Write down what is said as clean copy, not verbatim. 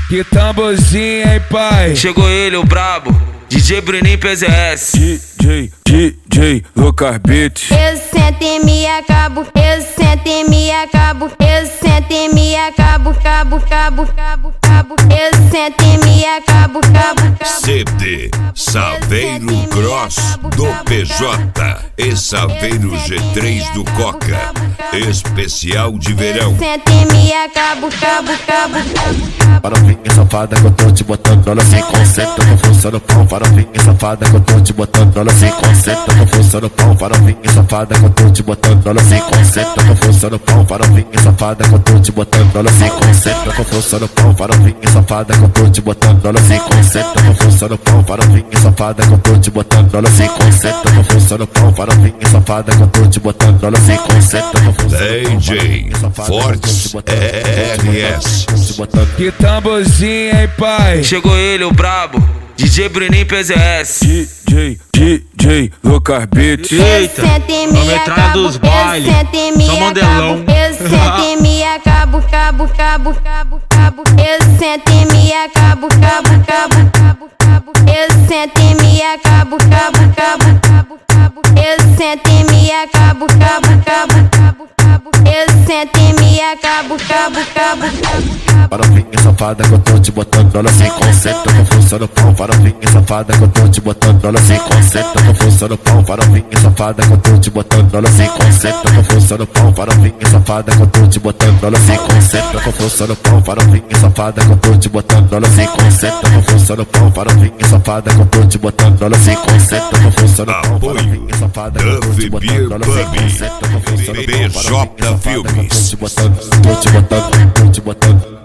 Que tamborzinho, hein, pai? Chegou ele, o brabo, DJ Bruninho PZS. DJ Lucas Beats. Eu sento e me acabo, eu sento e me acabo, eu sento e me acabo, cabo. Eu sento e me acabo. CD Saveiro Gross do PJ e Saveiro G3 do Coca. Especial de verão. Eu sento e me acabo. Farofinha safada que eu tô te botando, ela se concentra com força no pão. Farofinha safada que eu tô te botando, ela se concentra com força no pão. Farofinha safada que eu tô te botando, ela se concentra com força no pão. Farofinha safada que eu tô te botando, ela se concentra com força no pão. Farofinha safada que eu tô te botando, ela se concentra com força no pão. Farofinha safada que eu tô te botando, ela se concentra com força no pão. Farofinha safada que eu tô te botando, ela se concentra com força no pão. DJ Fortes RS. Que tamborzinho, hein, pai? Chegou ele, o brabo, DJ Bruninho PZS. DJ Lucas Beats. Eita, vamos entrar dos bailes, só modelão. Eu sento e me acabo, cabo. Eu sento e me acabo, cabo. Eu sento e me acabo, cabo. Eu sento e me acabo, cabo. Eu sento e me acabo, cabo. Farofinha safada que eu tô te botando, ela se concentra com força no pão. Farofinha safada que eu tô te botando, ela se concentra com força no pão. Farofinha safada que eu tô te botando, ela se concentra com força no pão. Farofinha safada que eu tô te botando, ela se concentra com força no pão. Farofinha safada que eu tô te botando, ela se concentra com força no pão. Farofinha safada que eu tô te botando, ela se concentra com força no pão. Farofinha safada que eu tô te botando, ela se concentra com força no pão. PJ Filmes. Tô te botando.